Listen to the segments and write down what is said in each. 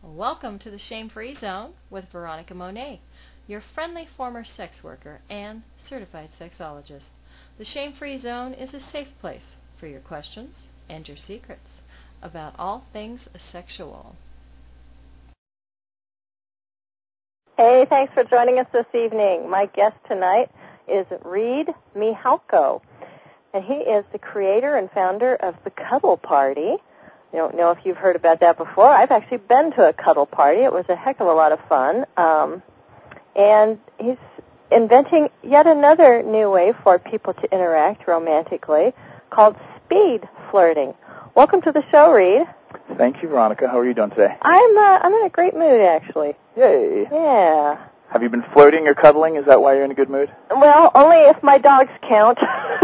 Welcome to the Shame-Free Zone with Veronica Monet, your friendly former sex worker and certified sexologist. The Shame-Free Zone is a safe place for your questions and your secrets about all things sexual. Hey, thanks for joining us this evening. My guest tonight is Reid Mihalko, and he is the creator and founder of the Cuddle Party. I don't know if you've heard about that before. I've actually been to a cuddle party. It was a heck of a lot of fun. And he's inventing yet another new way for people to interact romantically called speed flirting. Welcome to the show, Reid. Thank you, Veronica. How are you doing today? I'm in a great mood, actually. Yay. Yeah. Have you been flirting or cuddling? Is that why you're in a good mood? Well, only if my dogs count.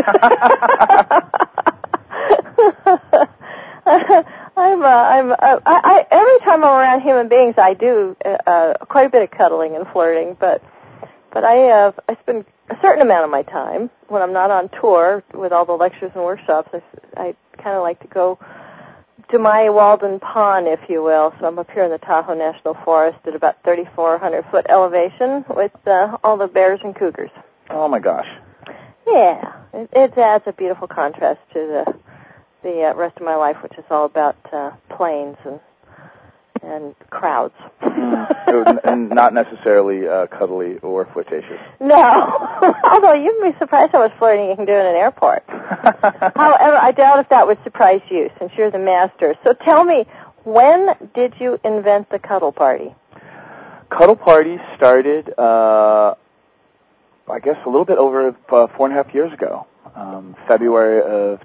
Every time I'm around human beings, I do quite a bit of cuddling and flirting, but I spend a certain amount of my time when I'm not on tour with all the lectures and workshops. I kind of like to go to my Walden Pond, if you will. So I'm up here in the Tahoe National Forest at about 3,400-foot elevation with all the bears and cougars. Oh, my gosh. Yeah. It adds a beautiful contrast to the rest of my life, which is all about planes and crowds. And not necessarily cuddly or flirtatious. No. Although you'd be surprised how much flirting you can do in an airport. However, I doubt if that would surprise you, since you're the master. So tell me, when did you invent the Cuddle Party? Cuddle Party started, I guess, a little bit over 4.5 years ago. February of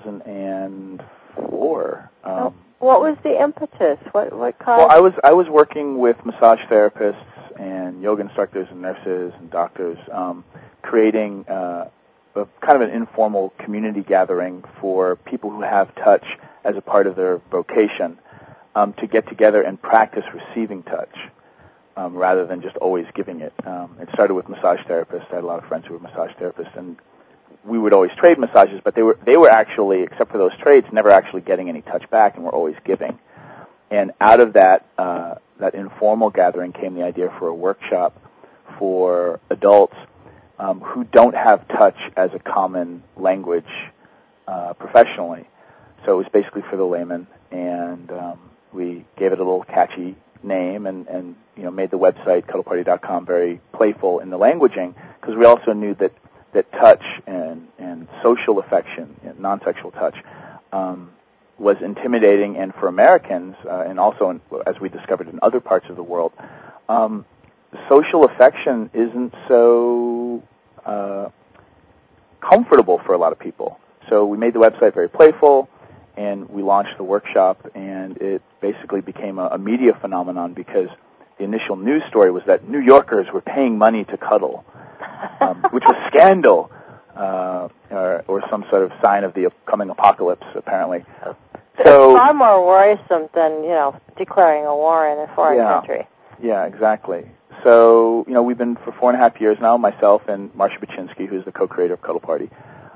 2004. What was the impetus? What caused? Well, I was working with massage therapists and yoga instructors and nurses and doctors, creating a kind of an informal community gathering for people who have touch as a part of their vocation, to get together and practice receiving touch, rather than just always giving it. It started with massage therapists. I had a lot of friends who were massage therapists, and we would always trade massages, but they were actually, except for those trades, never actually getting any touch back, and were always giving. And out of that informal gathering came the idea for a workshop for adults who don't have touch as a common language professionally. So it was basically for the layman, and we gave it a little catchy name and made the website cuddleparty.com very playful in the languaging, because we also knew that touch and social affection, non-sexual touch, was intimidating, and for Americans, and also, as we discovered in other parts of the world, social affection isn't so comfortable for a lot of people. So we made the website very playful, and we launched the workshop, and it basically became a media phenomenon, because the initial news story was that New Yorkers were paying money to cuddle, which was scandal, or some sort of sign of the coming apocalypse, apparently. So, it's far more worrisome than, declaring a war in a foreign country. Yeah, exactly. So, we've been for 4.5 years now, myself and Marsha Baczynski, who's the co-creator of Cuddle Party,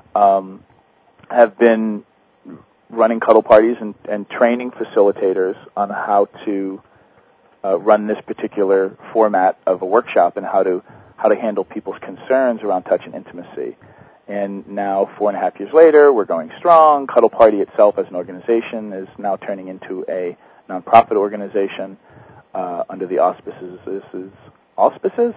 have been running Cuddle Parties and training facilitators on how to run this particular format of a workshop, and how to handle people's concerns around touch and intimacy. And now, 4.5 years later, we're going strong. Cuddle Party itself as an organization is now turning into a nonprofit organization under the auspices of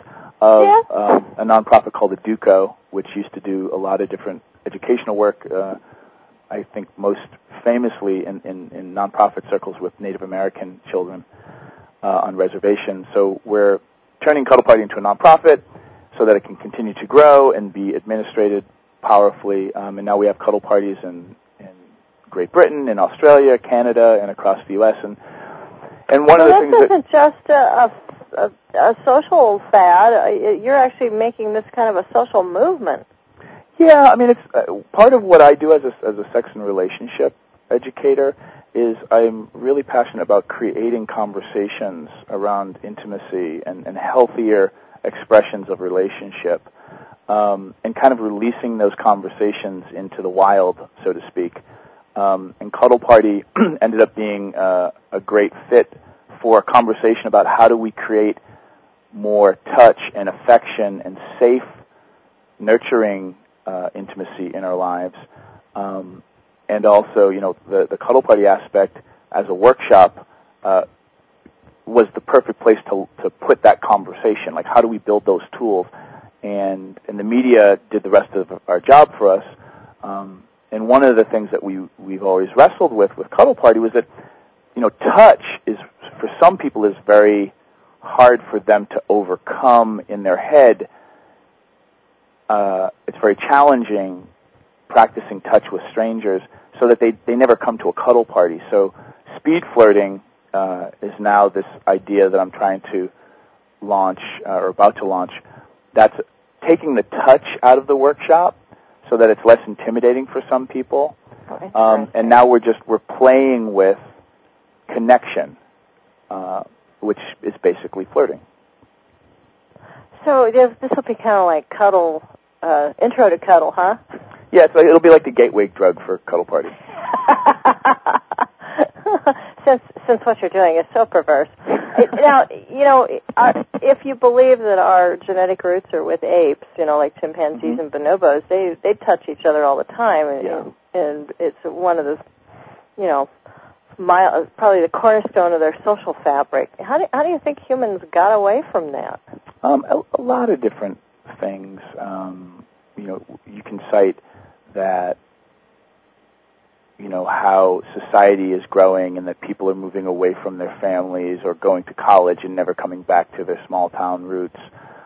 a nonprofit called Educo, which used to do a lot of different educational work, I think most famously in nonprofit circles with Native American children on reservations. So we're turning Cuddle Party into a nonprofit so that it can continue to grow and be administrated powerfully. And now we have Cuddle Parties in Great Britain, in Australia, Canada, and across the U.S. And one of the things this isn't just a social fad. You're actually making this kind of a social movement. Yeah, I mean, it's part of what I do as a sex and relationship educator is I'm really passionate about creating conversations around intimacy and healthier expressions of relationship, and kind of releasing those conversations into the wild, so to speak. And Cuddle Party ended up being a great fit for a conversation about how do we create more touch and affection and safe, nurturing intimacy in our lives. And also, the Cuddle Party aspect as a workshop was the perfect place to put that conversation. Like, how do we build those tools? And the media did the rest of our job for us. And one of the things that we've always wrestled with Cuddle Party was that, touch is, for some people, is very hard for them to overcome in their head. It's very challenging practicing touch with strangers, so that they never come to a cuddle party. So speed flirting is now this idea that I'm trying to launch, or about to launch, that's taking the touch out of the workshop so that it's less intimidating for some people. And now we're playing with connection, which is basically flirting. So this will be kind of like cuddle, intro to cuddle, huh? Yeah, so it'll be like the gateway drug for Cuddle Party. Since what you're doing is so perverse. Now, if you believe that our genetic roots are with apes, like chimpanzees and bonobos, they touch each other all the time, and it's one of the, probably the cornerstone of their social fabric. How do you think humans got away from that? A lot of different things. You can cite that, how society is growing and that people are moving away from their families or going to college and never coming back to their small town roots,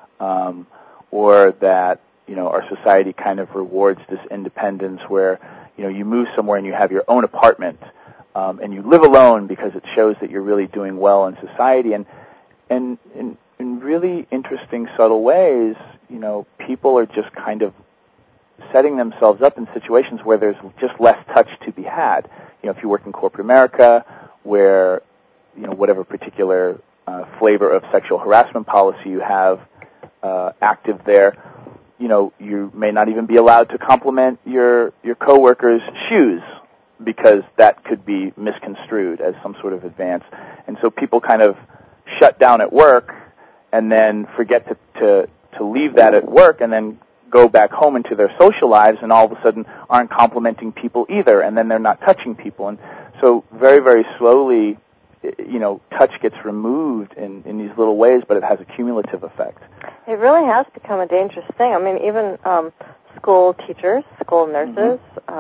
or that, our society kind of rewards this independence where, you move somewhere and you have your own apartment, and you live alone because it shows that you're really doing well in society. And in really interesting, subtle ways, people are just kind of setting themselves up in situations where there's just less touch to be had. If you work in corporate America, where, whatever particular flavor of sexual harassment policy you have active there, you may not even be allowed to compliment your coworkers' shoes because that could be misconstrued as some sort of advance. And so people kind of shut down at work and then forget to leave that at work and then go back home into their social lives, and all of a sudden aren't complimenting people either, and then they're not touching people. And so very, very slowly, touch gets removed in these little ways, but it has a cumulative effect. It really has become a dangerous thing. I mean, even school teachers, school nurses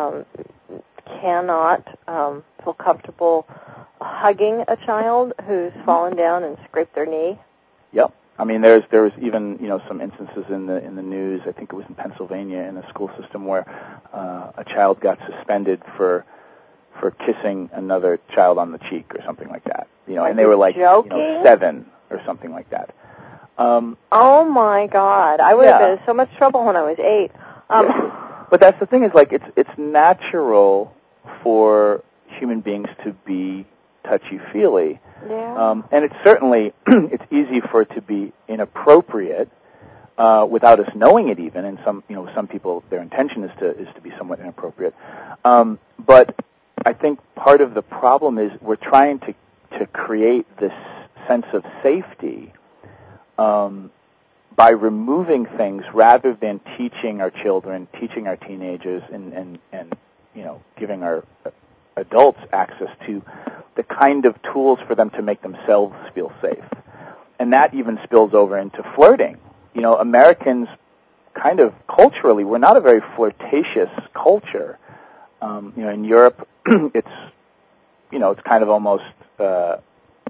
cannot feel comfortable hugging a child who's fallen down and scraped their knee. Yep. I mean, there was even some instances in the news. I think it was in Pennsylvania in the school system where a child got suspended for kissing another child on the cheek or something like that. And they were like 7 or something like that. Oh my God! I would have been in so much trouble when I was 8. But that's the thing, is like it's natural for human beings to be touchy-feely. Yeah. And it's certainly, it's easy for it to be inappropriate without us knowing it even, and some people, their intention is to be somewhat inappropriate. But I think part of the problem is we're trying to create this sense of safety by removing things rather than teaching our children, teaching our teenagers, and giving our adults access to the kind of tools for them to make themselves feel safe. And that even spills over into flirting. Americans kind of culturally, we're not a very flirtatious culture. In Europe, it's kind of almost de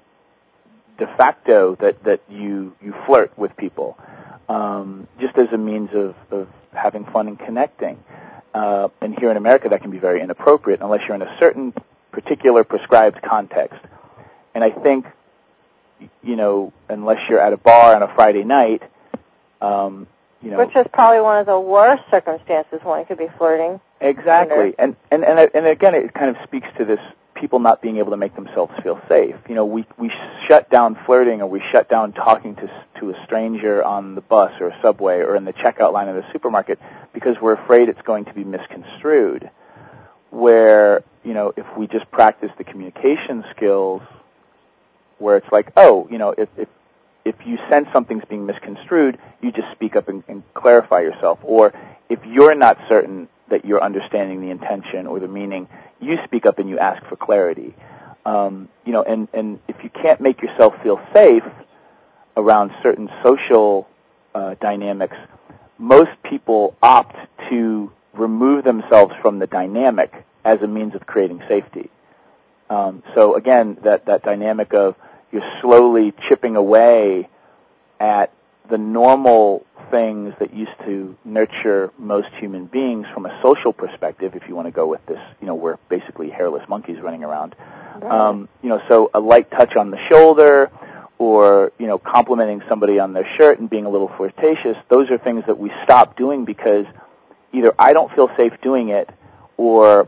facto that you flirt with people, just as a means of having fun and connecting. And here in America, that can be very inappropriate unless you're in a certain particular prescribed context. And I think, unless you're at a bar on a Friday night, which is probably one of the worst circumstances one could be flirting. Exactly. And again, it kind of speaks to this people not being able to make themselves feel safe. We shut down flirting, or we shut down talking to a stranger on the bus or a subway or in the checkout line of the supermarket because we're afraid it's going to be misconstrued. Where, if we just practice the communication skills where it's like, oh, if you sense something's being misconstrued, you just speak up and clarify yourself. Or if you're not certain that you're understanding the intention or the meaning, you speak up and you ask for clarity. And if you can't make yourself feel safe around certain social dynamics, most people opt to remove themselves from the dynamic as a means of creating safety. So again, that dynamic of you're slowly chipping away at the normal things that used to nurture most human beings from a social perspective, if you want to go with this, we're basically hairless monkeys running around. Right. So a light touch on the shoulder or, complimenting somebody on their shirt and being a little flirtatious, those are things that we stop doing because either I don't feel safe doing it or,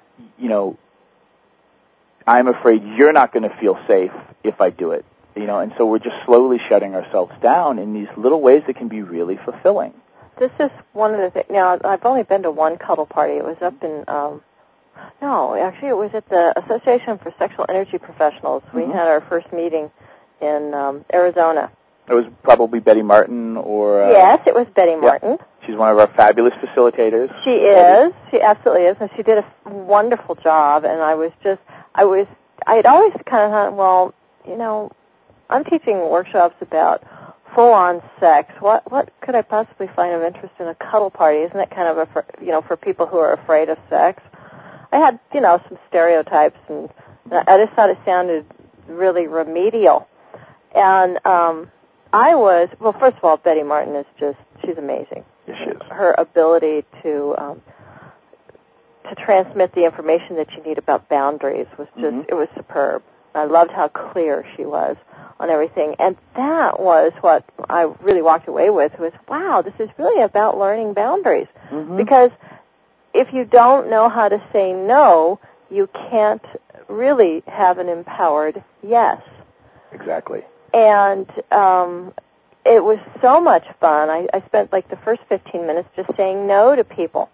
I'm afraid you're not going to feel safe if I do it. And so we're just slowly shutting ourselves down in these little ways that can be really fulfilling. This is one of the things. Now, I've only been to one cuddle party. It was up in, it was at the Association for Sexual Energy Professionals. We had our first meeting in Arizona. It was probably Betty Martin or... yes, it was Betty Martin. Yeah. She's one of our fabulous facilitators. She is. She absolutely is. And she did a wonderful job. And I had always kind of thought, well, I'm teaching workshops about full-on sex. What could I possibly find of interest in a cuddle party? Isn't that kind of for people who are afraid of sex? I had, some stereotypes, and I just thought it sounded really remedial. And first of all, Betty Martin is she's amazing. Yes, she is. Her ability to transmit the information that you need about boundaries was it was superb. I loved how clear she was on everything. And that was what I really walked away with, was, wow, this is really about learning boundaries. Mm-hmm. Because if you don't know how to say no, you can't really have an empowered yes. Exactly. And it was so much fun. I spent the first 15 minutes just saying no to people.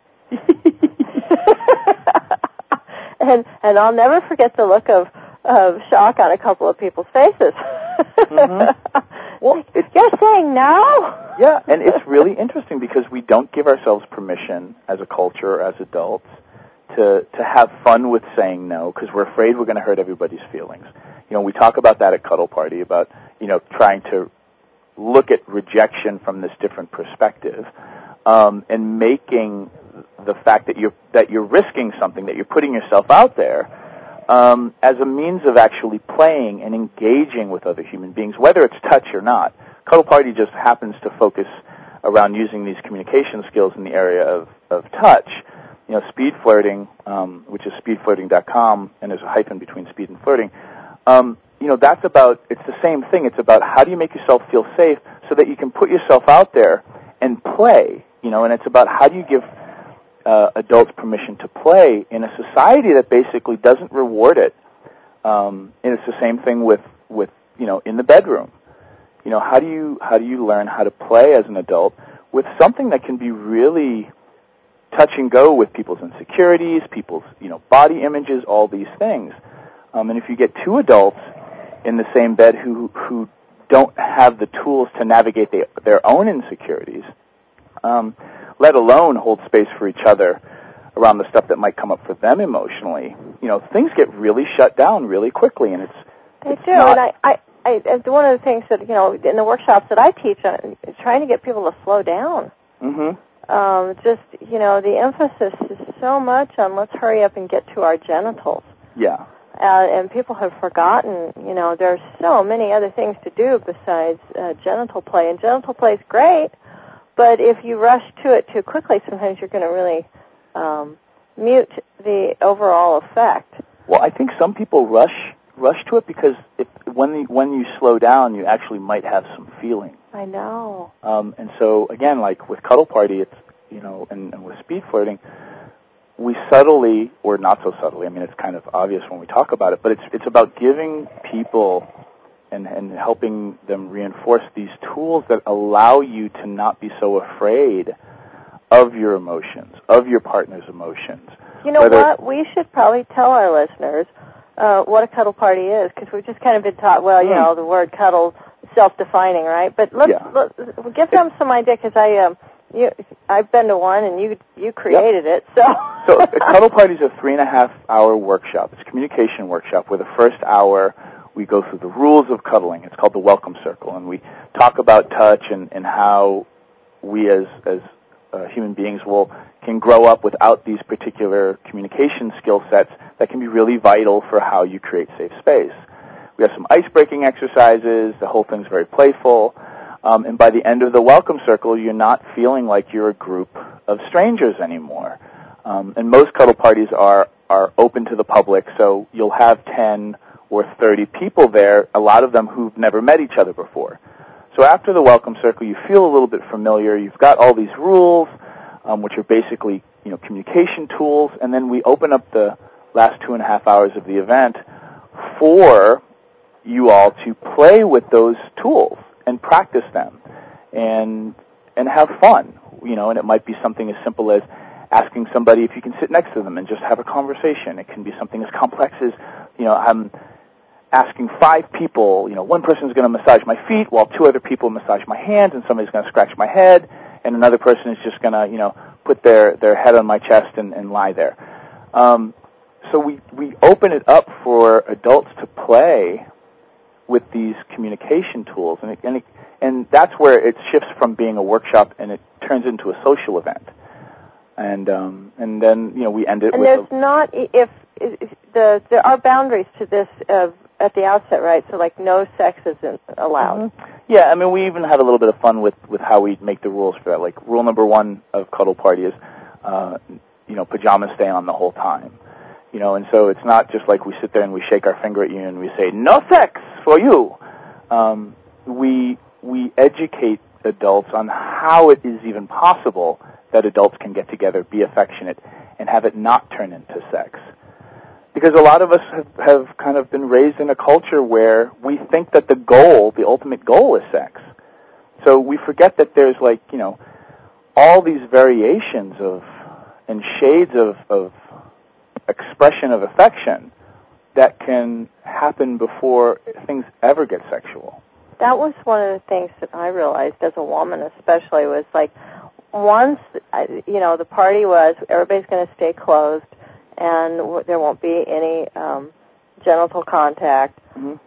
and I'll never forget the look of shock on a couple of people's faces. Mm-hmm. Well, you're saying no? Yeah, and it's really interesting because we don't give ourselves permission as a culture or as adults to have fun with saying no because we're afraid we're going to hurt everybody's feelings. We talk about that at Cuddle Party, about, trying to look at rejection from this different perspective, and making the fact that you're risking something, that you're putting yourself out there, as a means of actually playing and engaging with other human beings, whether it's touch or not. Cuddle Party just happens to focus around using these communication skills in the area of touch. Speed flirting, which is speedflirting.com, and there's a hyphen between speed and flirting. It's the same thing. It's about how do you make yourself feel safe so that you can put yourself out there and play, and it's about how do you give adults permission to play in a society that basically doesn't reward it. And it's the same thing with in the bedroom. How do you learn how to play as an adult with something that can be really touch and go with people's insecurities, people's body images, all these things. And if you get two adults in the same bed who don't have the tools to navigate their own insecurities, let alone hold space for each other around the stuff that might come up for them emotionally, things get really shut down really quickly, and they do. And I one of the things that in the workshops that I teach is trying to get people to slow down. Mm-hmm. The emphasis is so much on let's hurry up and get to our genitals. Yeah. And people have forgotten, there's so many other things to do besides genital play. And genital play is great, but if you rush to it too quickly, sometimes you're going to really mute the overall effect. Well, I think some people rush to it because when you slow down, you actually might have some feeling. I know. And so, again, like with Cuddle Party, it's, and with speed flirting, we subtly, or not so subtly, it's kind of obvious when we talk about it, but it's about giving people and helping them reinforce these tools that allow you to not be so afraid of your emotions, of your partner's emotions. You know what? We should probably tell our listeners what a cuddle party is, because we've just kind of been taught, well, you know, the word cuddle, self-defining, right? But let's give them some idea, because I've been to one, and you created it, so. So a cuddle party is a 3.5-hour workshop. It's a communication workshop where the first hour we go through the rules of cuddling. It's called the Welcome Circle, and we talk about touch and how we as human beings can grow up without these particular communication skill sets that can be really vital for how you create safe space. We have some ice-breaking exercises. The whole thing's very playful. And by the end of the Welcome Circle, you're not feeling like you're a group of strangers anymore. And most cuddle parties are open to the public, so you'll have 10 or 30 people there, a lot of them who've never met each other before. So after the Welcome Circle, you feel a little bit familiar. You've got all these rules, which are basically, communication tools, and then we open up the last 2.5 hours of the event for you all to play with those tools and practice them and have fun, and it might be something as simple as asking somebody if you can sit next to them and just have a conversation. It can be something as complex as, I'm asking 5 people, one person's going to massage my feet while 2 other people massage my hands, and somebody's going to scratch my head, and another person is just going to, put their head on my chest and lie there. So we open it up for adults to play with these communication tools, and that's where it shifts from being a workshop and it turns into a social event. And then we end it. And with there are boundaries to this at the outset, right? So like no sex isn't allowed. Mm-hmm. Yeah, we even have a little bit of fun with how we make the rules for that. Like rule number 1 of Cuddle Party is pajamas stay on the whole time. And so it's not just like we sit there and we shake our finger at you and we say, no sex for you. We educate adults on how it is even possible that adults can get together, be affectionate, and have it not turn into sex. Because a lot of us have kind of been raised in a culture where we think that the ultimate goal is sex. So we forget that there's all these variations and shades of expression of affection that can happen before things ever get sexual. That was one of the things that I realized as a woman especially was once, the party was everybody's going to stay closed and there won't be any genital contact,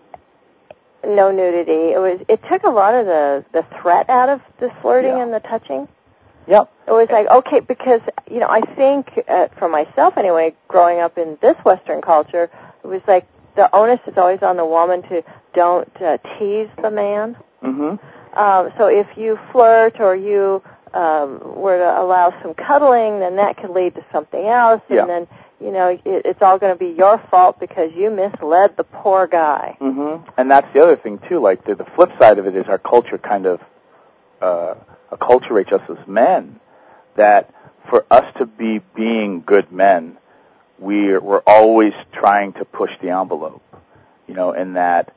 no nudity. It took a lot of the threat out of the flirting and the touching. Yep. It was okay, because, I think, for myself anyway, growing up in this Western culture, it was the onus is always on the woman to don't tease the man. Mm-hmm. So if you flirt or you were to allow some cuddling, then that could lead to something else, and then, it's all going to be your fault because you misled the poor guy. Mm-hmm. And that's the other thing, too. The flip side of it is our culture kind of acculturates us as men, that for us to be being good men, we're always trying to push the envelope, and that,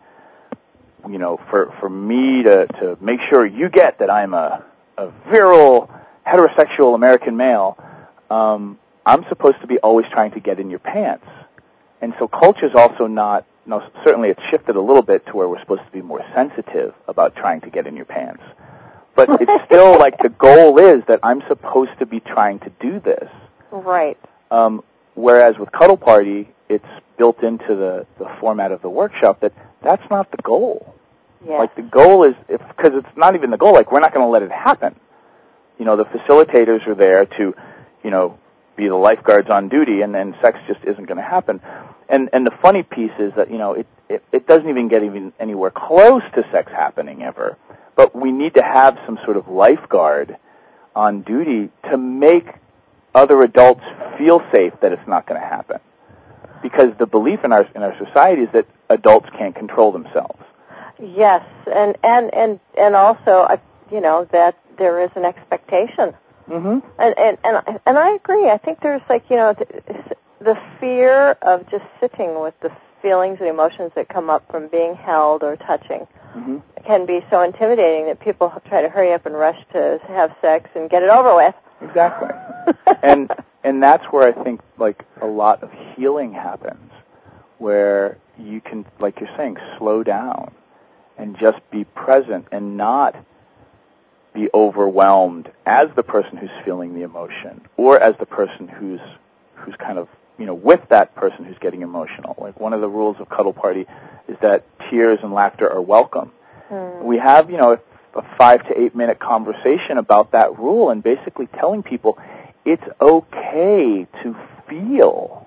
for me to make sure you get that I'm a virile, heterosexual American male, I'm supposed to be always trying to get in your pants. And so culture's also not, certainly it's shifted a little bit to where we're supposed to be more sensitive about trying to get in your pants. But it's still the goal is that I'm supposed to be trying to do this. Right. Whereas with Cuddle Party, it's built into the format of the workshop that's not the goal. Yes. The goal is, because it's not even the goal, we're not going to let it happen. The facilitators are there to, be the lifeguards on duty, and then sex just isn't going to happen. And the funny piece is that, it doesn't even get anywhere close to sex happening ever. But we need to have some sort of lifeguard on duty to make other adults feel safe that it's not going to happen. Because the belief in our society is that adults can't control themselves. Yes, and also, that there is an expectation. Mm-hmm. And I agree. I think there's the fear of just sitting with the feelings and emotions that come up from being held or touching. Mm-hmm. Can be so intimidating that people try to hurry up and rush to have sex and get it over with. Exactly. and that's where I think a lot of healing happens, where you can, like you're saying, slow down and just be present and not be overwhelmed as the person who's feeling the emotion or as the person who's kind of, with that person who's getting emotional. Like one of the rules of Cuddle Party is that tears and laughter are welcome. We have, a 5 to 8 minute conversation about that rule and basically telling people it's okay to feel.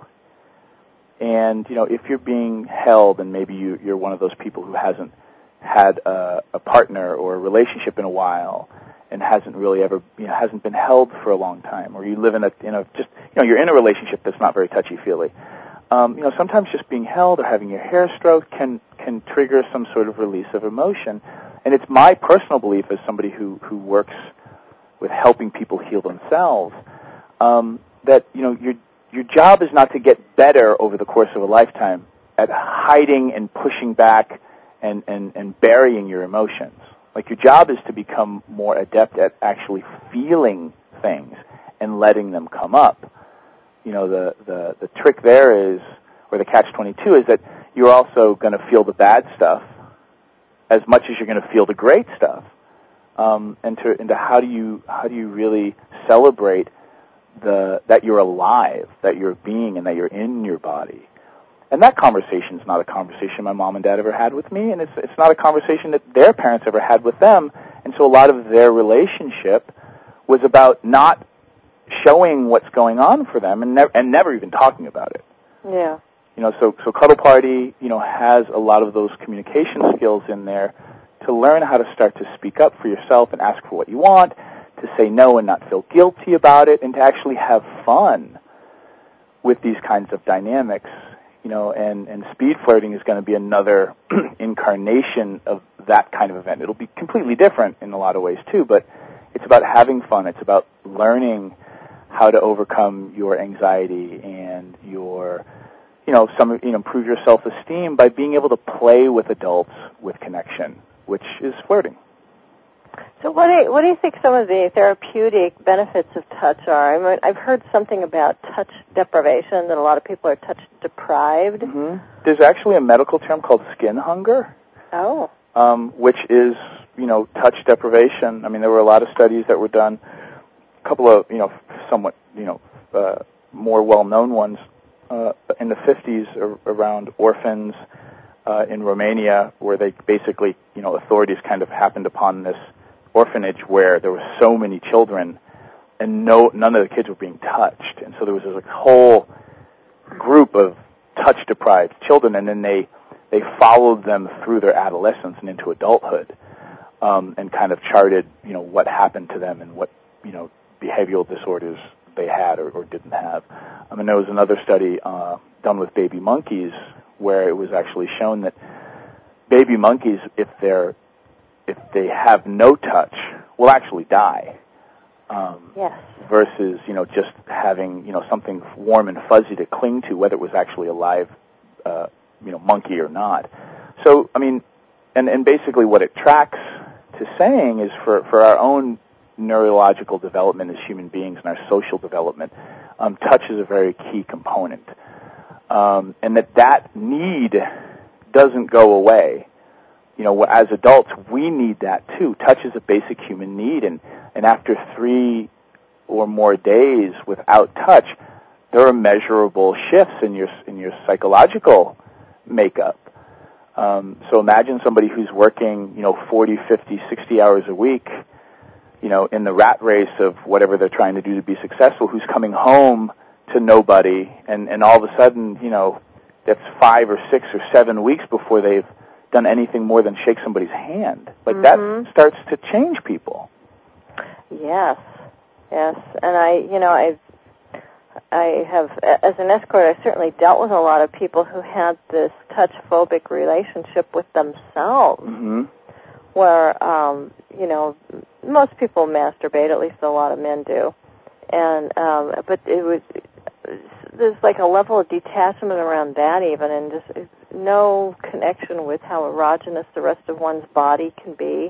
And, if you're being held and maybe you're one of those people who hasn't had a partner or a relationship in a while and hasn't really ever, hasn't been held for a long time, or you live you're in a relationship that's not very touchy-feely. Sometimes just being held or having your hair stroked can trigger some sort of release of emotion. And it's my personal belief as somebody who works with helping people heal themselves, that, your job is not to get better over the course of a lifetime at hiding and pushing back and burying your emotions. Like your job is to become more adept at actually feeling things and letting them come up. The trick there is, or the catch-22 is that you're also going to feel the bad stuff as much as you're going to feel the great stuff. And to how do you really celebrate that you're alive, that you're a being, and that you're in your body. And that conversation is not a conversation my mom and dad ever had with me, and it's not a conversation that their parents ever had with them. And so a lot of their relationship was about not showing what's going on for them and never even talking about it. Yeah. So Cuddle Party, has a lot of those communication skills in there to learn how to start to speak up for yourself and ask for what you want, to say no and not feel guilty about it, and to actually have fun with these kinds of dynamics. And speed flirting is going to be another incarnation of that kind of event. It'll be completely different in a lot of ways too, but it's about having fun. It's about learning how to overcome your anxiety and your, improve your self-esteem by being able to play with adults with connection, which is flirting. So what do you think some of the therapeutic benefits of touch are? I mean, I've heard something about touch deprivation, that a lot of people are touch deprived. Mm-hmm. There's actually a medical term called skin hunger. Oh. Which is, touch deprivation. I mean, there were a lot of studies that were done, a couple of, somewhat, more well-known ones in the 50s around orphans in Romania, where they basically, authorities kind of happened upon this orphanage where there were so many children and none of the kids were being touched. And so there was this whole group of touch-deprived children, and then they followed them through their adolescence and into adulthood, and kind of charted, what happened to them and what, behavioral disorders they had or didn't have. And there was another study done with baby monkeys where it was actually shown that baby monkeys, if they have no touch, will actually die. Yes. Versus, just having, something warm and fuzzy to cling to, whether it was actually a live, monkey or not. So, I mean, and basically what it tracks to saying is for our own neurological development as human beings and our social development, touch is a very key component. And that need doesn't go away. As adults, we need that too. Touch is a basic human need, and after 3 or more days without touch, there are measurable shifts in your psychological makeup. So imagine somebody who's working, 40, 50, 60 hours a week, in the rat race of whatever they're trying to do to be successful, who's coming home to nobody, and all of a sudden, that's 5 or 6 or 7 weeks before they've done anything more than shake somebody's hand. Like, that starts to change people. Yes. And I have, as an escort, I certainly dealt with a lot of people who had this touch-phobic relationship with themselves, where, most people masturbate, at least a lot of men do, and but there's like a level of detachment around that even, and just no connection with how erogenous the rest of one's body can be.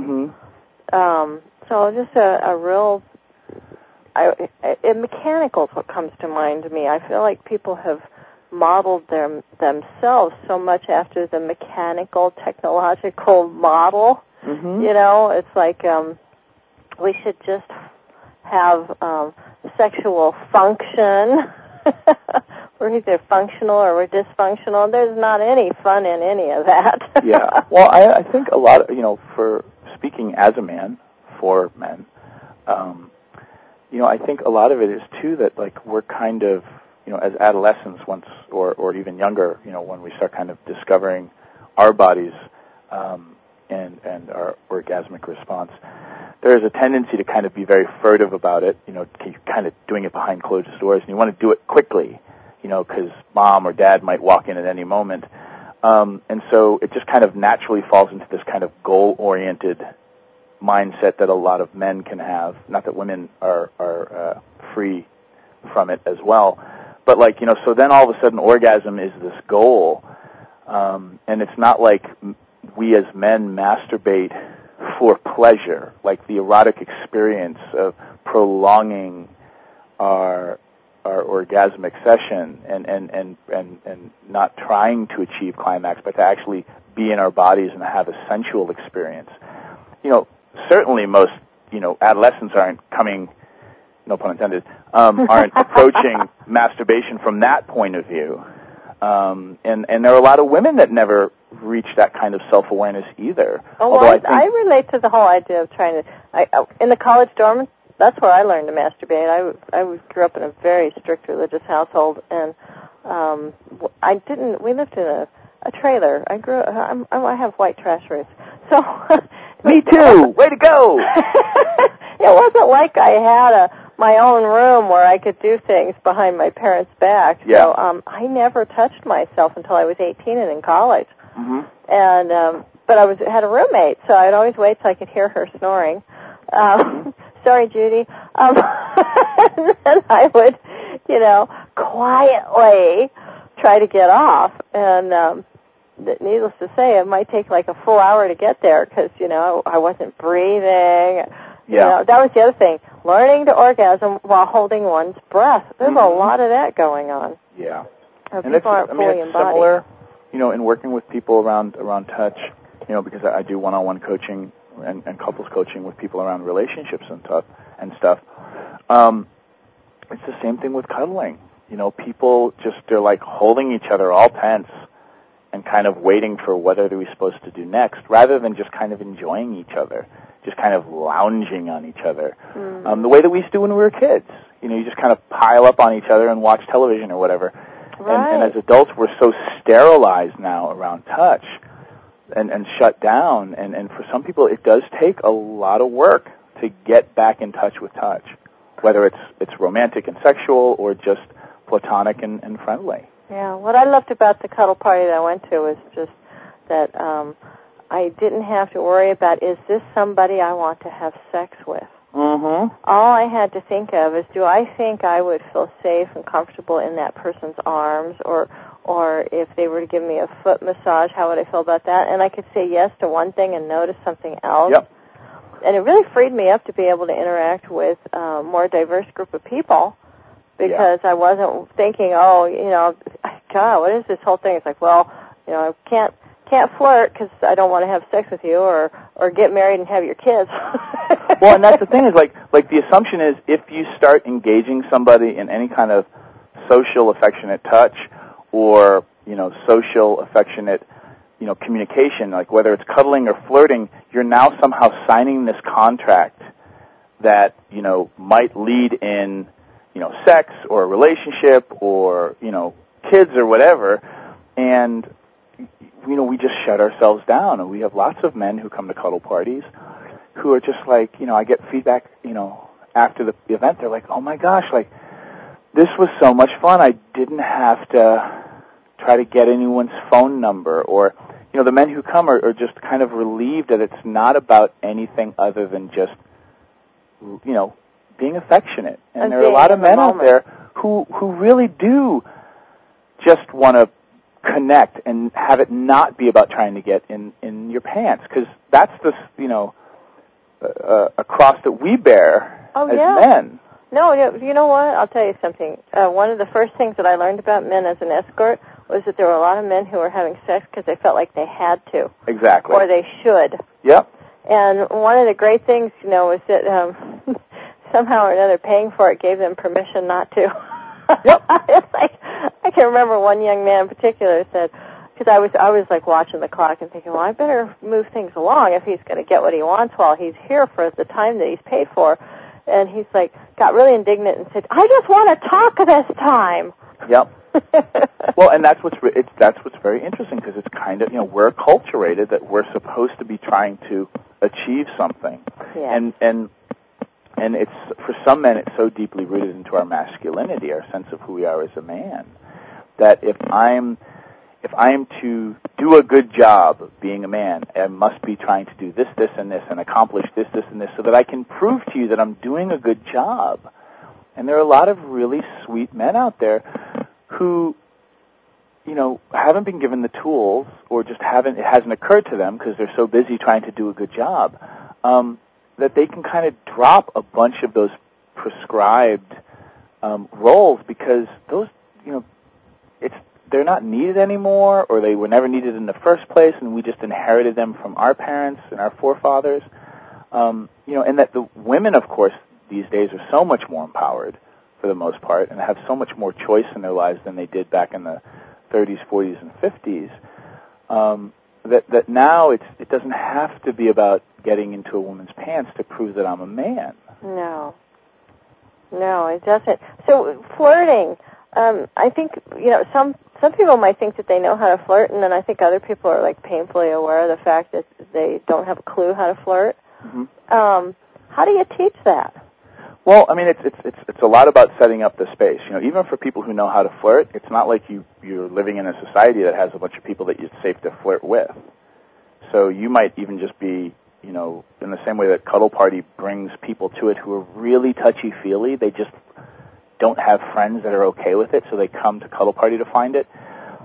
So just a real, mechanical is what comes to mind to me. I feel like people have modeled themselves so much after the mechanical, technological model. Mm-hmm. You know, it's like we should just have sexual function. We're either functional or we're dysfunctional. There's not any fun in any of that. Yeah. Well, I think a lot of, for speaking as a man, for men, I think a lot of it is, too, that, like, we're kind of, as adolescents once, or even younger, when we start kind of discovering our bodies and our orgasmic response, there is a tendency to kind of be very furtive about it, kind of doing it behind closed doors, and you want to do it quickly, because mom or dad might walk in at any moment. And so it just kind of naturally falls into this kind of goal-oriented mindset that a lot of men can have. Not that women are free from it as well. But, like, so then all of a sudden orgasm is this goal. And it's not like we as men masturbate for pleasure, like the erotic experience of prolonging our orgasmic session and not trying to achieve climax, but to actually be in our bodies and have a sensual experience. Certainly most, adolescents aren't coming, no pun intended, aren't approaching masturbation from that point of view. And there are a lot of women that never reach that kind of self-awareness either. Oh, I relate to the whole idea of trying to, in the college dorm, that's where I learned to masturbate. I grew up in a very strict religious household, and we lived in a trailer. I have white trash roofs. So me too. Way to go. It wasn't like I had my own room where I could do things behind my parents' back. Yeah. So I never touched myself until I was 18 and in college. Mm-hmm. And but I had a roommate, so I'd always wait till I could hear her snoring. Sorry, Judy. And then I would, quietly try to get off. And needless to say, it might take like a full hour to get there because, I wasn't breathing. Yeah. That was the other thing. Learning to orgasm while holding one's breath. There's a lot of that going on. Yeah. And people aren't fully embodied. Similar, in working with people around touch, because I do one-on-one coaching and couples coaching with people around relationships and stuff. It's the same thing with cuddling. People they're like holding each other all tense and kind of waiting for what are we supposed to do next, rather than just kind of enjoying each other, just kind of lounging on each other. The way that we used to do when we were kids. You just kind of pile up on each other and watch television or whatever. Right. And as adults, we're so sterilized now around touch and shut down. And for some people, it does take a lot of work to get back in touch with touch, whether it's romantic and sexual or just platonic and friendly. Yeah, what I loved about the cuddle party that I went to was just that I didn't have to worry about, is this somebody I want to have sex with? Mm-hmm. All I had to think of is, do I think I would feel safe and comfortable in that person's arms, or if they were to give me a foot massage, how would I feel about that? And I could say yes to one thing and no to something else. Yep. And it really freed me up to be able to interact with a more diverse group of people, because I wasn't thinking, God, what is this whole thing? It's like, well, I can't flirt because I don't want to have sex with you, or get married and have your kids. Well, and that's the thing is, like the assumption is, if you start engaging somebody in any kind of social affectionate touch or, social affectionate, communication, like whether it's cuddling or flirting, you're now somehow signing this contract that, might lead in, sex or a relationship or, kids or whatever. And, we just shut ourselves down. And we have lots of men who come to cuddle parties who are just like, I get feedback, after the event. They're like, oh my gosh, like, this was so much fun. I didn't have to try to get anyone's phone number. Or, the men who come are just kind of relieved that it's not about anything other than just, being affectionate. And there are a lot of men out there who really do just want to connect and have it not be about trying to get in your pants, because that's the, a cross that we bear as men. No, you know what? I'll tell you something. One of the first things that I learned about men as an escort was that there were a lot of men who were having sex because they felt like they had to. Exactly. Or they should. Yep. And one of the great things, was that somehow or another paying for it gave them permission not to. Yep. I can remember one young man in particular said, because I was like watching the clock and thinking, well, I better move things along if he's going to get what he wants while he's here for the time that he's paid for. And he's like, got really indignant and said, I just want to talk this time. Yep. Well, and that's what's very interesting, because it's kind of, we're acculturated that we're supposed to be trying to achieve something. Yeah. And it's, for some men, it's so deeply rooted into our masculinity, our sense of who we are as a man, that if I'm to do a good job of being a man, I must be trying to do this, this, and this, and accomplish this, this, and this, so that I can prove to you that I'm doing a good job. And there are a lot of really sweet men out there who, haven't been given the tools, or just it hasn't occurred to them because they're so busy trying to do a good job, that they can kind of drop a bunch of those prescribed roles, because those, they're not needed anymore, or they were never needed in the first place, and we just inherited them from our parents and our forefathers. And that the women, of course, these days are so much more empowered for the most part, and have so much more choice in their lives than they did back in the 30s, 40s, and 50s. That now it doesn't have to be about getting into a woman's pants to prove that I'm a man. No, it doesn't. So flirting, I think, some people might think that they know how to flirt, and then I think other people are like painfully aware of the fact that they don't have a clue how to flirt. Mm-hmm. How do you teach that? Well, I mean, it's a lot about setting up the space. Even for people who know how to flirt, it's not like you're living in a society that has a bunch of people that it's safe to flirt with. So you might even just be, in the same way that Cuddle Party brings people to it who are really touchy-feely. They just don't have friends that are okay with it, so they come to Cuddle Party to find it.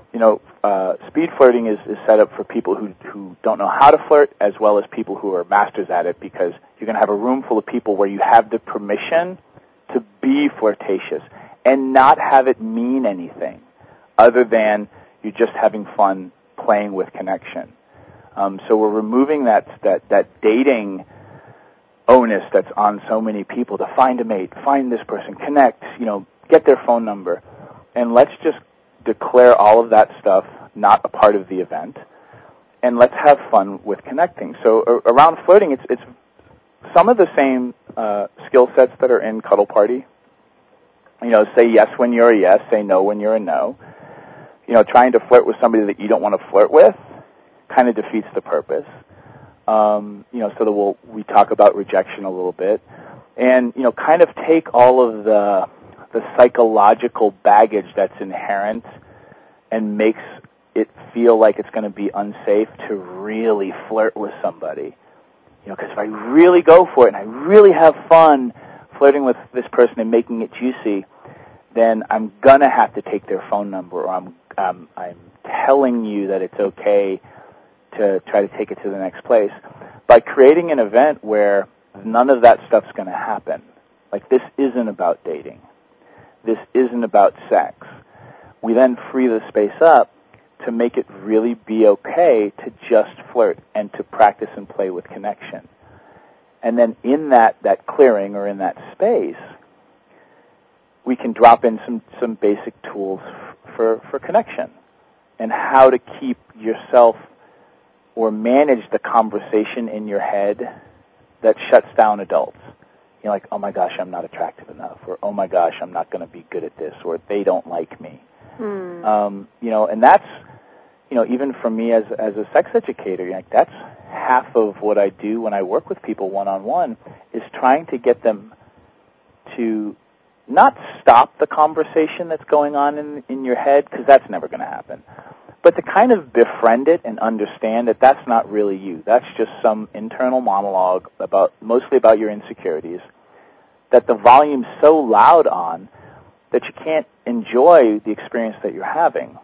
Speed flirting is set up for people who don't know how to flirt, as well as people who are masters at it, because you're going to have a room full of people where you have the permission to be flirtatious and not have it mean anything other than you're just having fun playing with connection. So we're removing that dating onus that's on so many people to find a mate, find this person, connect, get their phone number, and let's just declare all of that stuff not a part of the event, and let's have fun with connecting. So around flirting, it's some of the same skill sets that are in Cuddle Party. Say yes when you're a yes, say no when you're a no. Trying to flirt with somebody that you don't want to flirt with kind of defeats the purpose. So that we talk about rejection a little bit, and kind of take all of the psychological baggage that's inherent and makes it feel like it's going to be unsafe to really flirt with somebody. Because if I really go for it and I really have fun flirting with this person and making it juicy, then I'm going to have to take their phone number, or I'm telling you that it's okay to try to take it to the next place. By creating an event where none of that stuff's going to happen. Like, this isn't about dating. This isn't about sex. We then free the space up to make it really be okay to just flirt and to practice and play with connection. And then in that clearing, or in that space, we can drop in some basic tools for connection, and how to keep yourself or manage the conversation in your head that shuts down adults. Like, oh my gosh, I'm not attractive enough, or oh my gosh, I'm not going to be good at this, or they don't like me. And that's, even for me as a sex educator, that's half of what I do when I work with people one-on-one, is trying to get them to not stop the conversation that's going on in your head, because that's never going to happen, but to kind of befriend it and understand that that's not really you. That's just some internal monologue mostly about your insecurities, that the volume's so loud on that you can't enjoy the experience that you're having.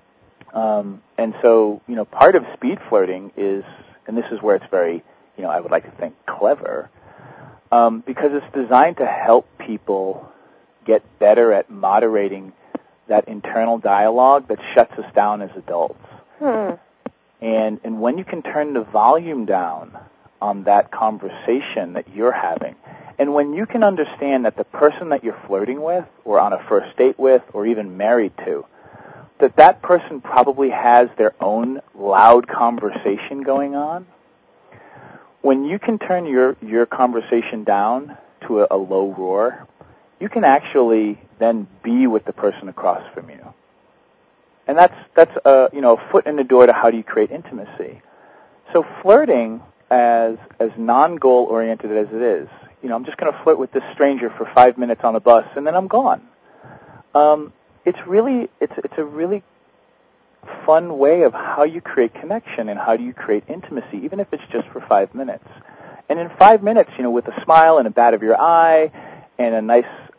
And so, part of speed flirting is, and this is where it's very, I would like to think, clever, because it's designed to help people get better at moderating that internal dialogue that shuts us down as adults. And when you can turn the volume down on that conversation that you're having, and when you can understand that the person that you're flirting with, or on a first date with, or even married to, that person probably has their own loud conversation going on, when you can turn your conversation down to a low roar, you can actually then be with the person across from you. And that's a foot in the door to how do you create intimacy. So flirting, as non-goal oriented as it is, I'm just going to flirt with this stranger for 5 minutes on the bus and then I'm gone. It's a really fun way of how you create connection and how do you create intimacy, even if it's just for 5 minutes. And in 5 minutes, with a smile and a bat of your eye and a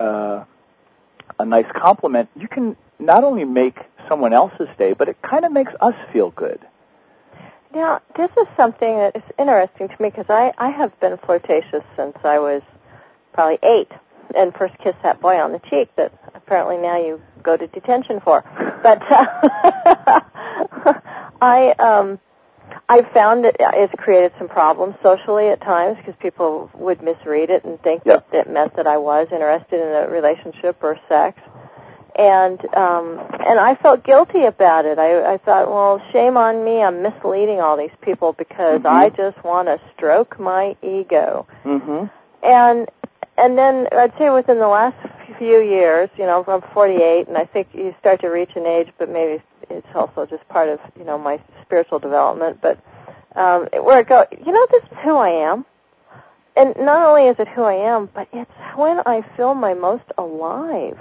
nice compliment, you can not only make someone else's day, but it kind of makes us feel good. Now, this is something that is interesting to me because I have been flirtatious since I was probably 8 and first kissed that boy on the cheek that apparently now you go to detention for. But I found that it's created some problems socially at times because people would misread it and think that it meant that I was interested in a relationship or sex. And I felt guilty about it. I thought, well, shame on me. I'm misleading all these people because I just want to stroke my ego. And then I'd say within the last few years, I'm 48, and I think you start to reach an age, but maybe it's also just part of, my spiritual development. But where I go, this is who I am. And not only is it who I am, but it's when I feel my most alive.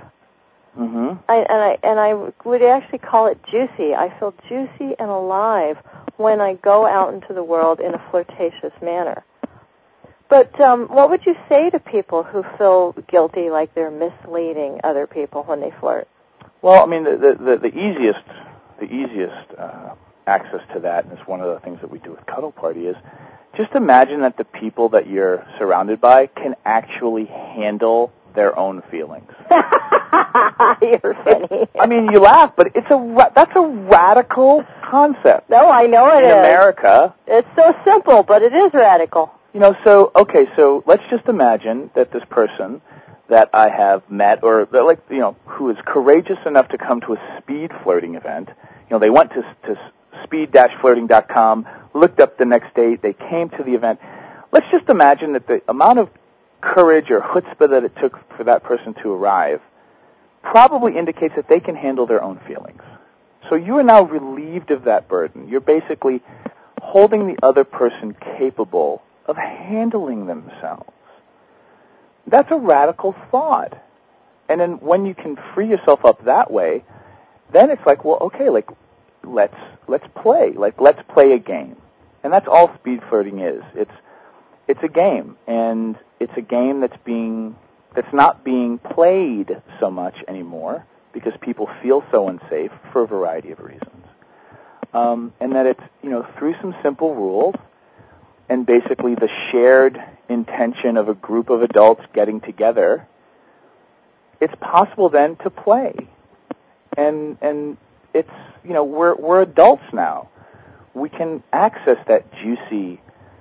I would actually call it juicy. I feel juicy and alive when I go out into the world in a flirtatious manner. But what would you say to people who feel guilty, like they're misleading other people when they flirt? Well, I mean, the easiest access to that, and it's one of the things that we do with Cuddle Party, is just imagine that the people that you're surrounded by can actually handle their own feelings. You're funny. I mean, you laugh, but that's a radical concept. No, I know it is. In America. It's so simple, but it is radical. So let's just imagine that this person that I have met, or who is courageous enough to come to a speed flirting event, they went to speed-flirting.com, looked up the next date, they came to the event. Let's just imagine that the amount of courage or chutzpah that it took for that person to arrive probably indicates that they can handle their own feelings. So you are now relieved of that burden. You're basically holding the other person capable of handling themselves. That's a radical thought. And then when you can free yourself up that way, then it's like, well, okay, let's play. Let's play a game. And that's all speed flirting is. It's a game, and it's a game that's not being played so much anymore because people feel so unsafe for a variety of reasons. And that it's, through some simple rules and basically the shared intention of a group of adults getting together, it's possible then to play. And it's, we're adults now. We can access that juicy,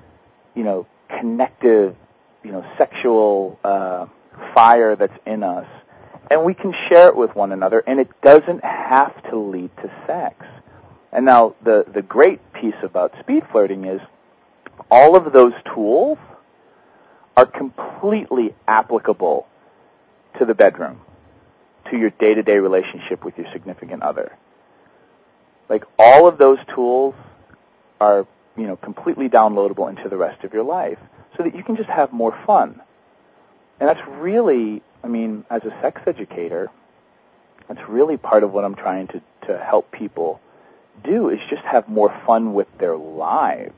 connective, sexual fire that's in us, and we can share it with one another, and it doesn't have to lead to sex. And now the great piece about speed flirting is all of those tools are completely applicable to the bedroom, to your day-to-day relationship with your significant other. Like, all of those tools are, completely downloadable into the rest of your life so that you can just have more fun. And that's really, as a sex educator, that's really part of what I'm trying to help people do, is just have more fun with their lives.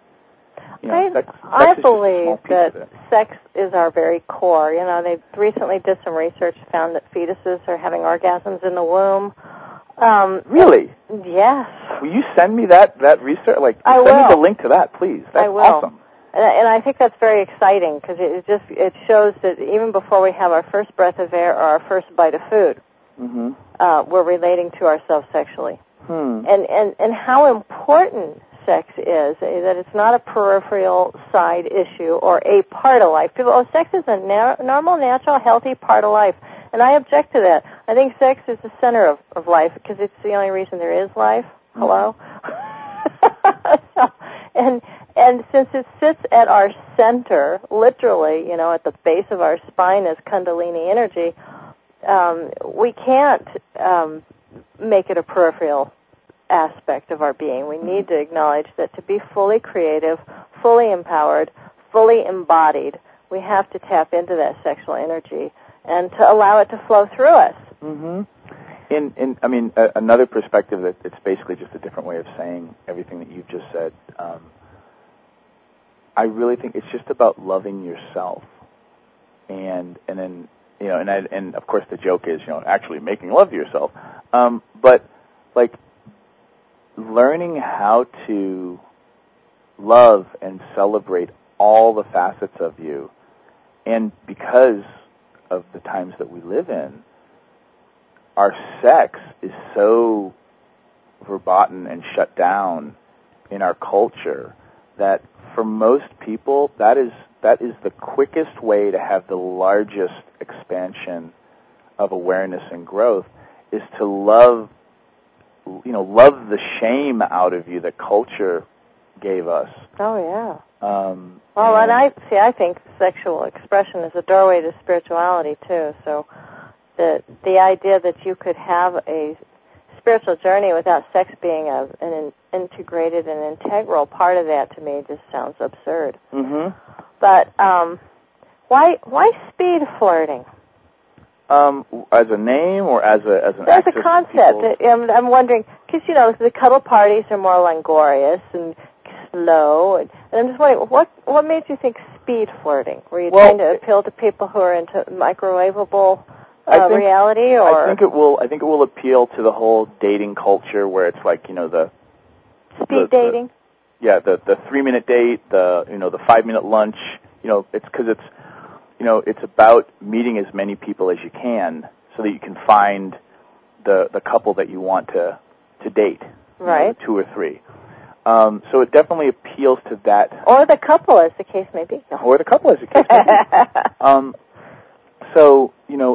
I believe that sex is our very core. They recently did some research, found that fetuses are having orgasms in the womb. Really? Yes. Will you send me that research? Send me the link to that, please. That's I will. Awesome. And I think that's very exciting because it shows that even before we have our first breath of air or our first bite of food, we're relating to ourselves sexually. And how important sex is, that it's not a peripheral side issue or a part of life. People, sex is a normal, natural, healthy part of life. And I object to that. I think sex is the center of life because it's the only reason there is life. Hello? And since it sits at our center, literally, at the base of our spine as Kundalini energy, we can't make it a peripheral aspect of our being. We need to acknowledge that to be fully creative, fully empowered, fully embodied, we have to tap into that sexual energy and to allow it to flow through us. Another perspective that it's basically just a different way of saying everything that you've just said. I really think it's just about loving yourself, and then and of course the joke is actually making love to yourself, but like learning how to love and celebrate all the facets of you, and because of the times that we live in, our sex is so verboten and shut down in our culture that for most people that is the quickest way to have the largest expansion of awareness and growth is to love the shame out of you that culture gave us. Oh yeah. And I think sexual expression is a doorway to spirituality too. So the idea that you could have a spiritual journey without sex being an integrated and integral part of that, to me, just sounds absurd. But why speed flirting? As a name or as an As a concept. I'm wondering, because, the cuddle parties are more languorous and slow. And I'm just wondering, what made you think speed flirting? Were you trying to appeal to people who are into microwavable reality? Or? I think it will appeal to the whole dating culture where it's like, the... Speed dating? The 3-minute date, the 5-minute lunch, it's because it's about meeting as many people as you can so that you can find the couple that you want to date. Right. 2 or 3. So it definitely appeals to that. Or the couple, as the case may be. No. Or the couple, as the case may be. So,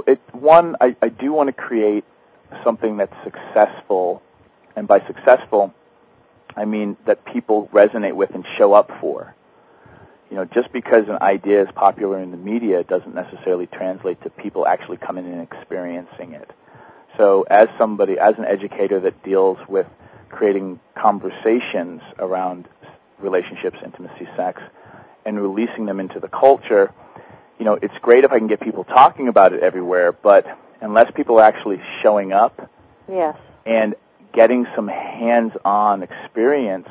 I do want to create something that's successful, and by successful, I mean that people resonate with and show up for. Just because an idea is popular in the media doesn't necessarily translate to people actually coming in and experiencing it. So as an educator that deals with creating conversations around relationships, intimacy, sex, and releasing them into the culture, it's great if I can get people talking about it everywhere, but unless people are actually showing up and getting some hands-on experience,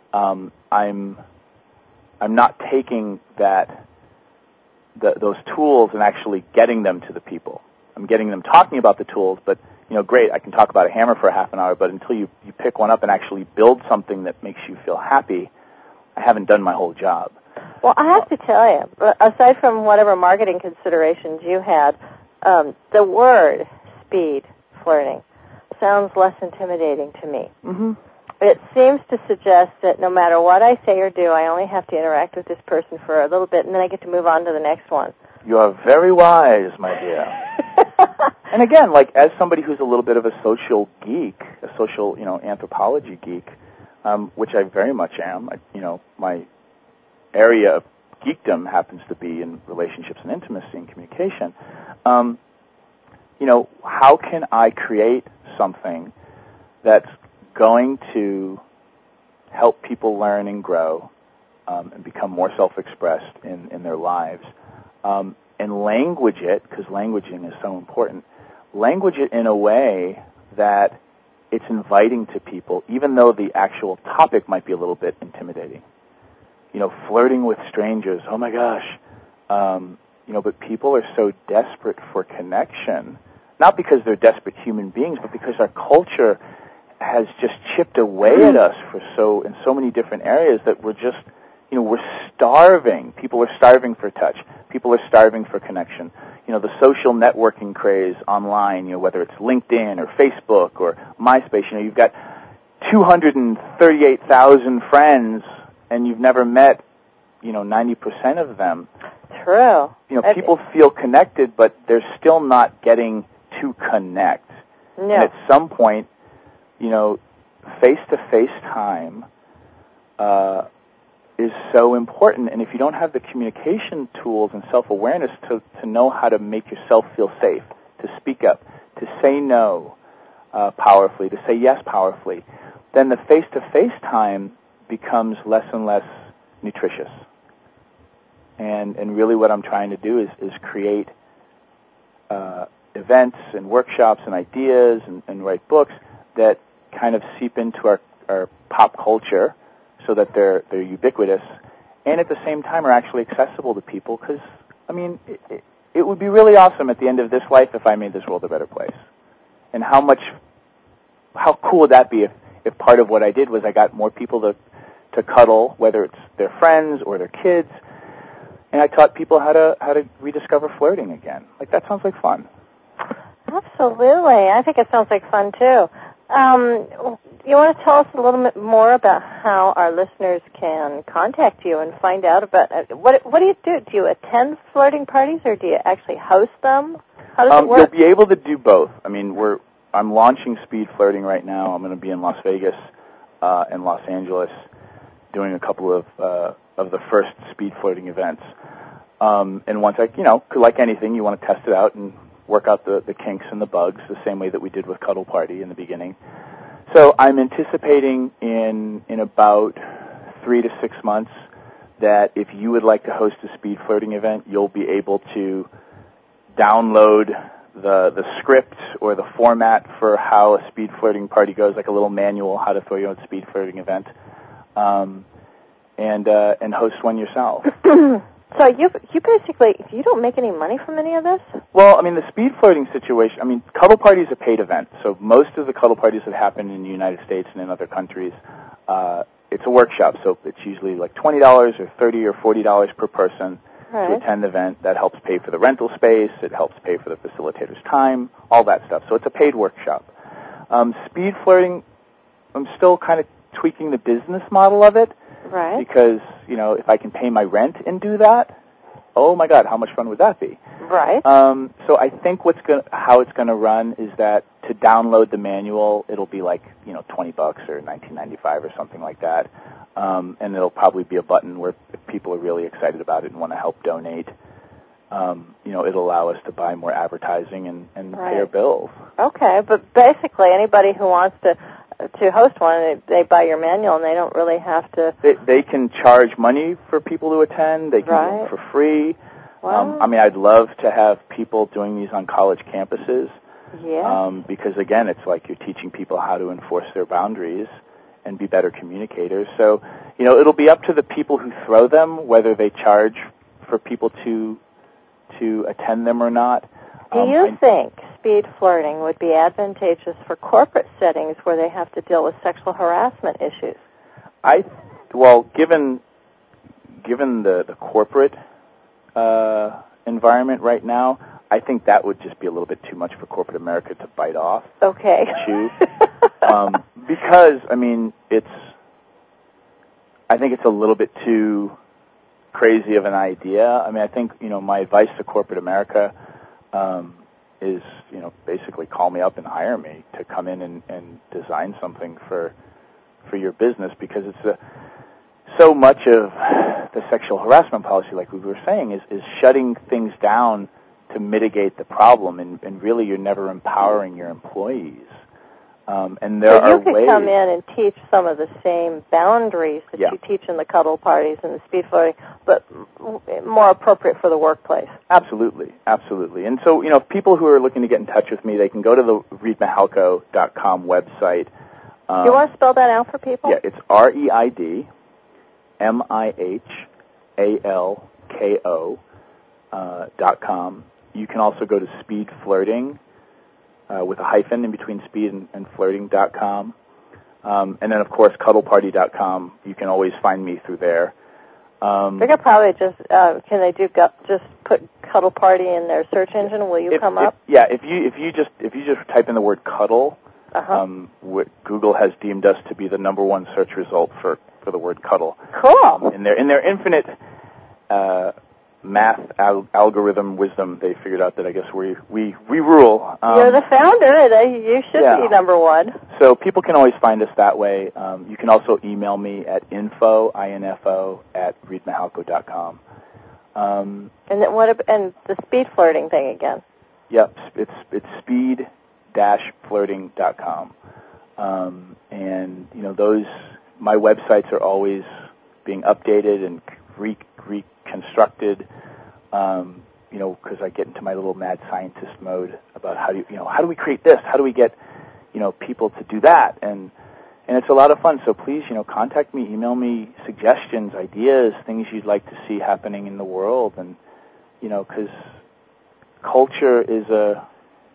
I'm not taking those tools and actually getting them to the people. I'm getting them talking about the tools, but great, I can talk about a hammer for a half an hour, but until you pick one up and actually build something that makes you feel happy, I haven't done my whole job. Well, I have to tell you, aside from whatever marketing considerations you had, the word speed flirting sounds less intimidating to me. It seems to suggest that no matter what I say or do, I only have to interact with this person for a little bit, and then I get to move on to the next one. You are very wise, my dear. And again, like as somebody who's a little bit of a social geek, a social, anthropology geek, which I very much am. My area of geekdom happens to be in relationships and intimacy and communication. How can I create something that's going to help people learn and grow and become more self-expressed in their lives, and language it, because languaging is so important, language it in a way that it's inviting to people, even though the actual topic might be a little bit intimidating. Flirting with strangers, oh my gosh. But people are so desperate for connection, not because they're desperate human beings, but because our culture has just chipped away at us in so many different areas that we're just, we're starving. People are starving for touch. People are starving for connection. The social networking craze online, whether it's LinkedIn or Facebook or MySpace, you've got 238,000 friends and you've never met, 90% of them. True. People feel connected, but they're still not getting to connect. No. And at some point, face-to-face time is so important. And if you don't have the communication tools and self-awareness to know how to make yourself feel safe, to speak up, to say no powerfully, to say yes powerfully, then the face-to-face time becomes less and less nutritious. And really what I'm trying to do is create events and workshops and ideas and write books that kind of seep into our pop culture so that they're ubiquitous and at the same time are actually accessible to people because, it would be really awesome at the end of this life if I made this world a better place. And how cool would that be if part of what I did was I got more people to cuddle, whether it's their friends or their kids, and I taught people how to rediscover flirting again. That sounds like fun. Absolutely. I think it sounds like fun, too. You want to tell us a little bit more about how our listeners can contact you and find out about what do you do? Do you attend flirting parties or do you actually host them? How does it work? You'll be able to do both. I'm launching Speed Flirting right now. I'm going to be in Las Vegas and Los Angeles doing a couple of the first Speed Flirting events. And once like anything, you want to test it out and work out the kinks and the bugs the same way that we did with Cuddle Party in the beginning. So I'm anticipating in about 3 to 6 months that if you would like to host a Speed Flirting event, you'll be able to download the script or the format for how a Speed Flirting party goes, like a little manual how to throw your own Speed Flirting event, and host one yourself. So you basically, you don't make any money from any of this? Well, the Speed Flirting situation, Cuddle Party is a paid event, so most of the Cuddle Parties that happen in the United States and in other countries, it's a workshop, so it's usually like $20 or $30 or $40 per person to attend the event. That helps pay for the rental space, it helps pay for the facilitator's time, all that stuff, so it's a paid workshop. Speed Flirting, I'm still kind of tweaking the business model of it. Right. Because, if I can pay my rent and do that, oh my God, how much fun would that be? Right. So I think how it's going to run is that to download the manual, it'll be like, $20 or $19.95 or something like that. And it'll probably be a button where if people are really excited about it and want to help donate, it'll allow us to buy more advertising and pay our bills. Okay, but basically anybody who wants to host one, they buy your manual and they don't really have to... They can charge money for people to attend. They can do it for free. Wow. I'd love to have people doing these on college campuses. Yeah. Because, again, it's like you're teaching people how to enforce their boundaries and be better communicators. So, it'll be up to the people who throw them, whether they charge for people to attend them or not. Do you think Speed Flirting would be advantageous for corporate settings where they have to deal with sexual harassment issues? Given the corporate environment right now, I think that would just be a little bit too much for corporate America to bite off. Okay. Chew. Because I think it's a little bit too crazy of an idea. I think my advice to corporate America is, basically call me up and hire me to come in and design something for your business, because it's so much of the sexual harassment policy, like we were saying, is shutting things down to mitigate the problem, and really you're never empowering your employees. And there are ways... you could come in and teach some of the same boundaries that you teach in the Cuddle Parties and the Speed Flirting, but more appropriate for the workplace. Absolutely, absolutely. And so, people who are looking to get in touch with me, they can go to the reidmihalko.com website. Do you want to spell that out for people? Yeah, it's ReidMihalko.com. You can also go to Speed Flirting, with a hyphen in between speed and flirting.com. And then, of course, cuddleparty.com. You can always find me through there. They could probably just, can they just put cuddle party in their search engine? Will you come up? Yeah, if you just type in the word cuddle, Google has deemed us to be the number one search result for the word cuddle. Cool. In their infinite math algorithm wisdom, they figured out that I guess we rule. You're the founder. You should be number one. So people can always find us that way. You can also email me at info at reedmihalko.com. And then and the speed flirting thing again? Yep, it's speed-flirting.com. And those my websites are always being updated and reconstructed. Because I get into my little mad scientist mode about how do we create this? How do we get people to do that? And it's a lot of fun. So please, contact me, email me suggestions, ideas, things you'd like to see happening in the world. And because culture is a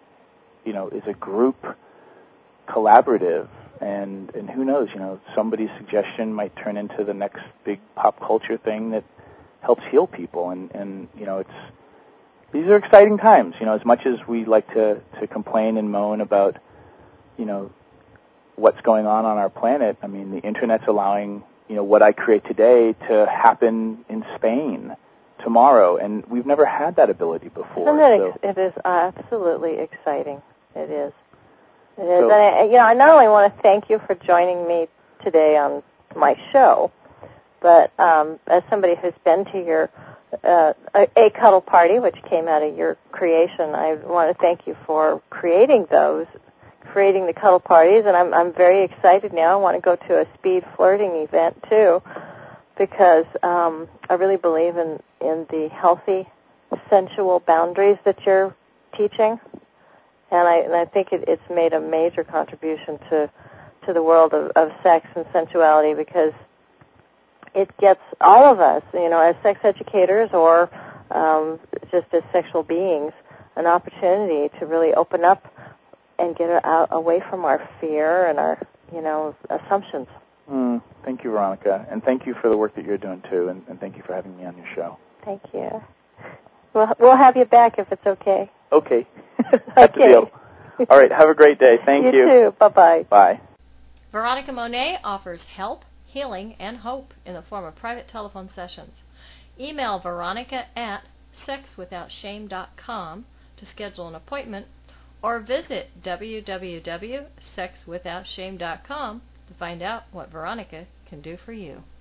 group collaborative, and who knows, somebody's suggestion might turn into the next big pop culture thing that helps heal people, and these are exciting times. As much as we like to complain and moan about what's going on our planet, I mean, the internet's allowing what I create today to happen in Spain tomorrow, and we've never had that ability before. It is absolutely exciting. It is. It is. So, and I not only want to thank you for joining me today on my show, but as somebody who's been to your a cuddle party, which came out of your creation, I want to thank you for creating the cuddle parties, and I'm very excited now. I want to go to a speed flirting event too, because I really believe in the healthy, sensual boundaries that you're teaching, and I think it's made a major contribution to the world of sex and sensuality, because it gets all of us, as sex educators or just as sexual beings, an opportunity to really open up and get away from our fear and our, assumptions. Thank you, Veronica, and thank you for the work that you're doing too, and thank you for having me on your show. Thank you. We'll have you back if it's okay. Okay. That's the deal. All right, have a great day. Thank you. You too. Bye-bye. Bye. Veronica Monet offers help, healing, and hope in the form of private telephone sessions. Email Veronica at sexwithoutshame.com to schedule an appointment, or visit www.sexwithoutshame.com to find out what Veronica can do for you.